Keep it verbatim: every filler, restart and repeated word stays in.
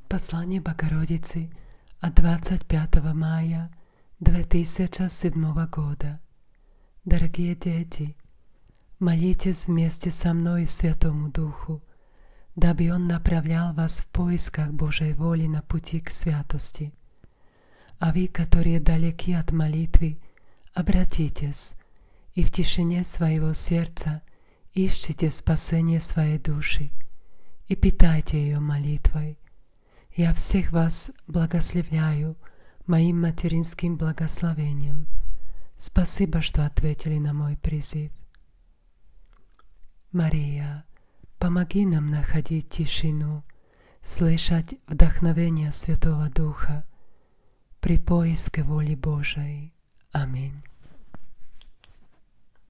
Послание Богородицы от двадцать пятого мая две тысячи седьмого года. Дорогие дети, молитесь вместе со мной Святому Духу, дабы Он направлял вас в поисках Божьей воли на пути к святости. А вы, которые далеки от молитвы, обратитесь и в тишине своего сердца ищите спасение своей души и питайте ее молитвой. Я всех вас благословляю моим материнским благословением. Спасибо, что ответили на мой призыв. Мария, помоги нам находить тишину, слышать вдохновение Святого Духа при поиске воли Божией. Аминь.